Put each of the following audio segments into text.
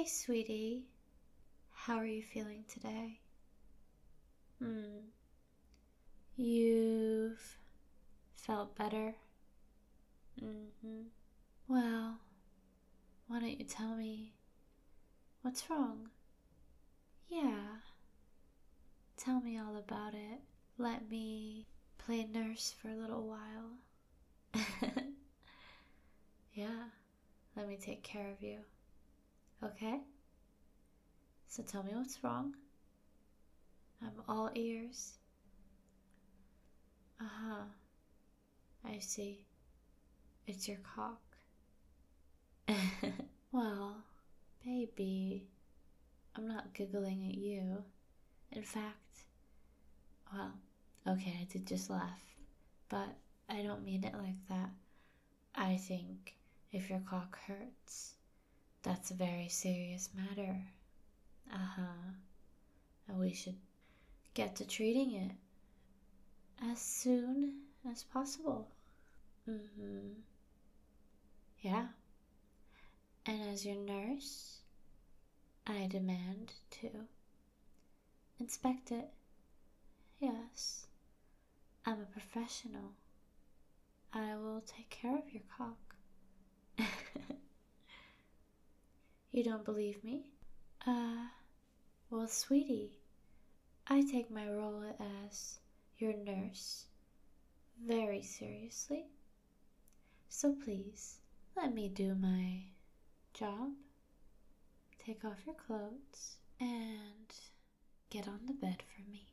sweetie. How are you feeling today? You've felt better? Well, why don't you tell me what's wrong? Yeah, tell me all about it. Let me play nurse for a little while. Yeah, let me take care of you. Okay? So tell me what's wrong. I'm all ears. Uh-huh. I see. It's your cock. Well, baby, I'm not giggling at you. In fact, well, okay, I did just laugh, but I don't mean it like that. I think if your cock hurts, that's a very serious matter. Uh-huh. And we should get to treating it as soon as possible. Yeah. And as your nurse, I demand to inspect it. Yes. I'm a professional. I will take care of your cock. You don't believe me? Well, sweetie, I take my role as your nurse very seriously. So please, let me do my job. Take off your clothes and get on the bed for me.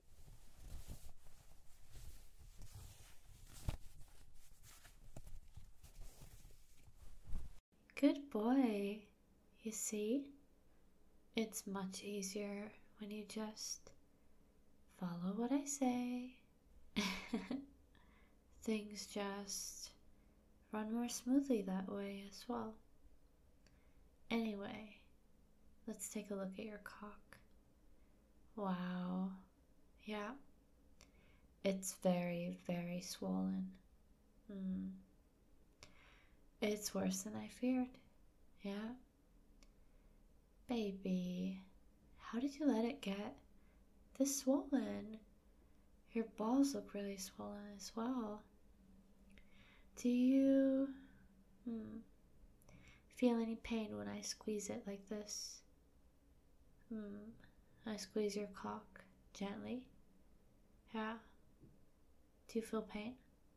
Good boy. You see, it's much easier when you just follow what I say. Things just run more smoothly that way as well. Anyway, let's take a look at your cock. Wow. Yeah. It's very, very swollen. It's worse than I feared. Yeah. Baby, how did you let it get this swollen? Your balls look really swollen as well. Do you feel any pain when I squeeze it like this? I squeeze your cock gently. Yeah. Do you feel pain?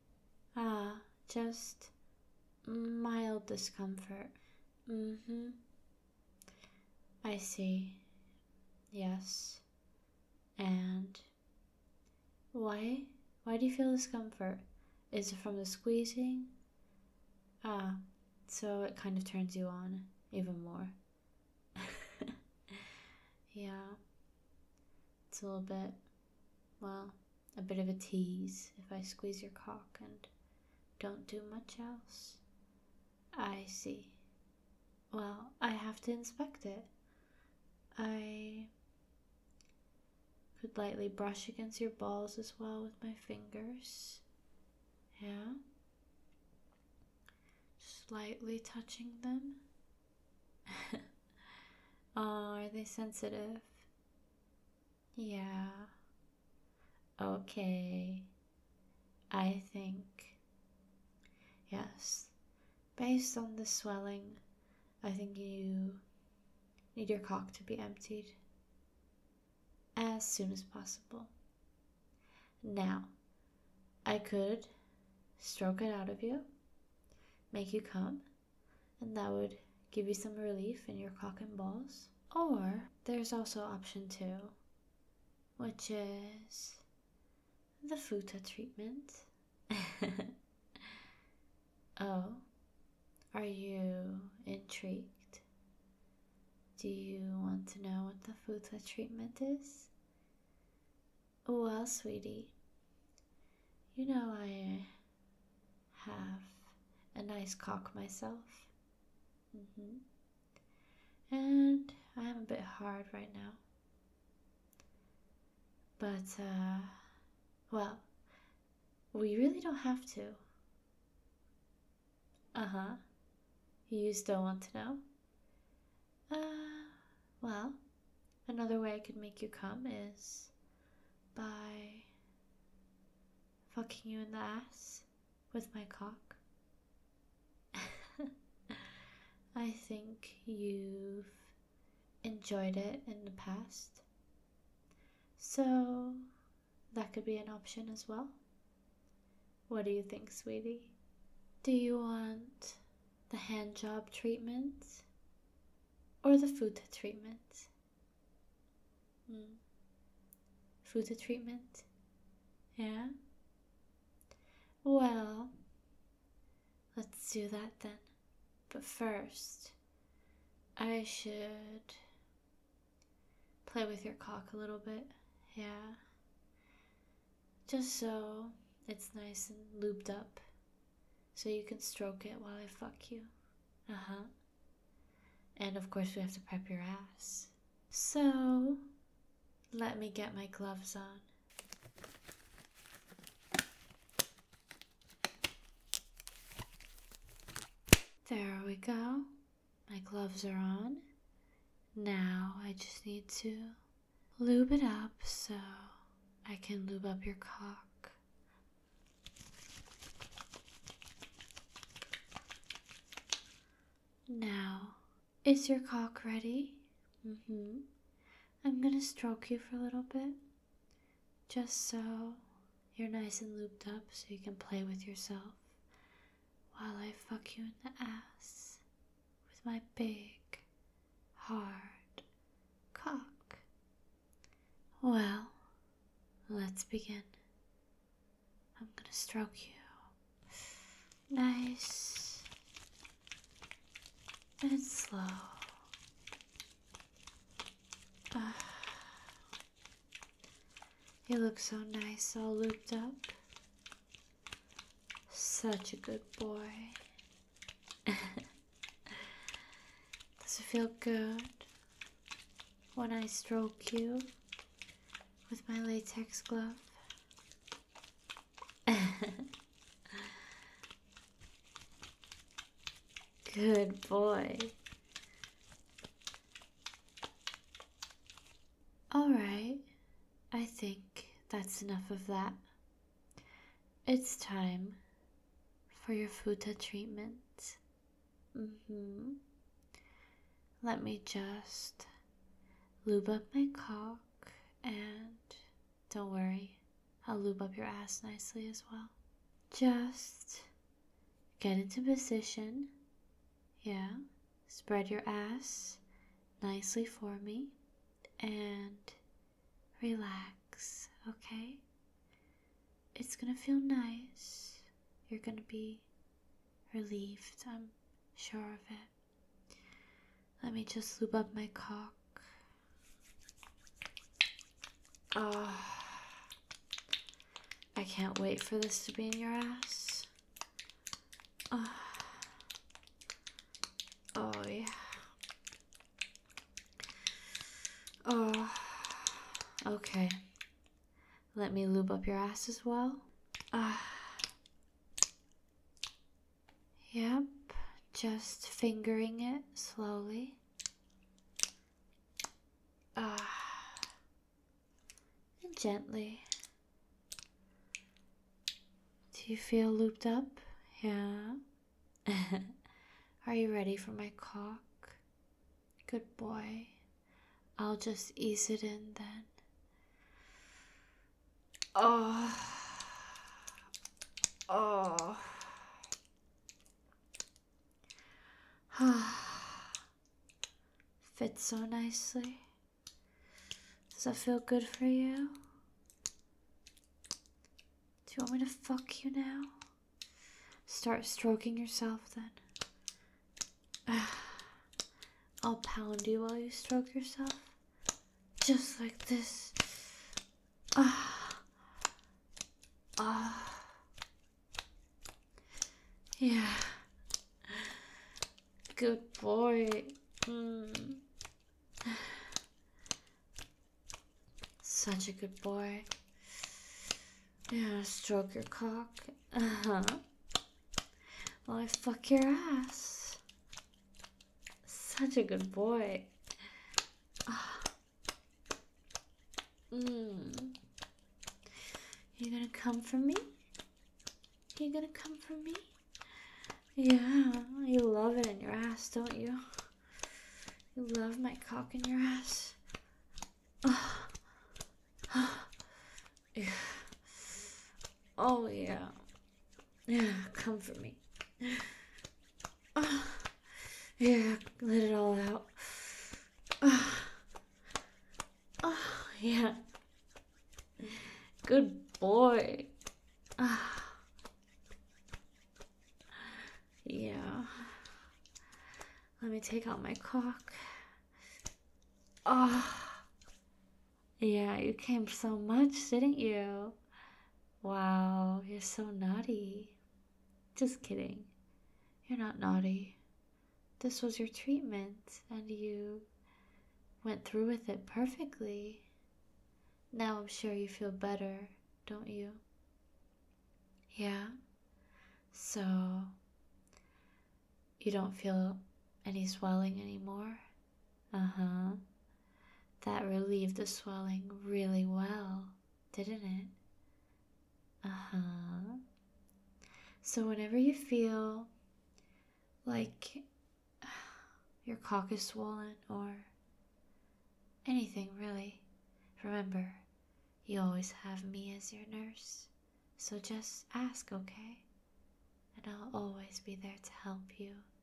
Just mild discomfort. I see. Yes. And why? Why do you feel discomfort? Is it from the squeezing? So it kind of turns you on even more. Yeah. It's a little bit, well, a bit of a tease if I squeeze your cock and don't do much else. I see. Well, I have to inspect it. I could lightly brush against your balls as well with my fingers. Yeah. Just lightly touching them. Oh, are they sensitive? Yeah. Okay. I think, yes, based on the swelling, I think you need your cock to be emptied as soon as possible. Now, I could stroke it out of you, make you come, and that would give you some relief in your cock and balls. Or there's also option 2, which is the futa treatment. Oh, are you intrigued? Do you want to know what the futa treatment is? Well, sweetie, you know I have a nice cock myself. And I am a bit hard right now. But, well, we really don't have to. You still want to know? Well, another way I could make you come is by fucking you in the ass with my cock. I think you've enjoyed it in the past, so that could be an option as well. What do you think, sweetie? Do you want the hand job treatment or the futa treatment? Futa treatment? Yeah? Well, let's do that then. But first, I should play with your cock a little bit. Yeah? Just so it's nice and lubed up. So you can stroke it while I fuck you. Uh-huh. And of course we have to prep your ass. So, let me get my gloves on. There we go. My gloves are on. Now I just need to lube it up so I can lube up your cock. Now, is your cock ready? I'm gonna stroke you for a little bit, just so you're nice and lubed up so you can play with yourself while I fuck you in the ass with my big, hard cock. Well, let's begin. I'm gonna stroke you nice and slow. You look so nice, all looped up. Such a good boy. Does it feel good when I stroke you with my latex glove? Good boy. Alright, I think that's enough of that. It's time for your futa treatment. Let me just lube up my cock, and don't worry, I'll lube up your ass nicely as well. Just get into position. Yeah, spread your ass nicely for me and relax, okay? It's gonna feel nice. You're gonna be relieved, I'm sure of it. Let me just lube up my cock. Oh, I can't wait for this to be in your ass. Oh yeah. Oh, okay. Let me lube up your ass as well. Yep, just fingering it slowly. And gently. Do you feel looped up? Yeah. Are you ready for my cock? Good boy. I'll just ease it in then. Oh. Fits so nicely. Does that feel good for you? Do you want me to fuck you now? Start stroking yourself then. I'll pound you while you stroke yourself. Just like this. Yeah. Good boy. Such a good boy. Yeah, stroke your cock. While I fuck your ass. Such a good boy. Mm. You gonna come for me? You gonna come for me? Yeah, you love it in your ass, don't you? You love my cock in your ass. Yeah. Oh yeah. Yeah, come for me. Yeah, let it all out. Yeah. Good boy. Yeah. Let me take out my cock. Yeah, you came so much, didn't you? Wow, you're so naughty. Just kidding. You're not naughty. This was your treatment, and you went through with it perfectly. Now I'm sure you feel better, don't you? Yeah? So, you don't feel any swelling anymore? Uh-huh. That relieved the swelling really well, didn't it? Uh-huh. So whenever you feel like your cock is swollen or anything really, remember, you always have me as your nurse. So just ask, okay? And I'll always be there to help you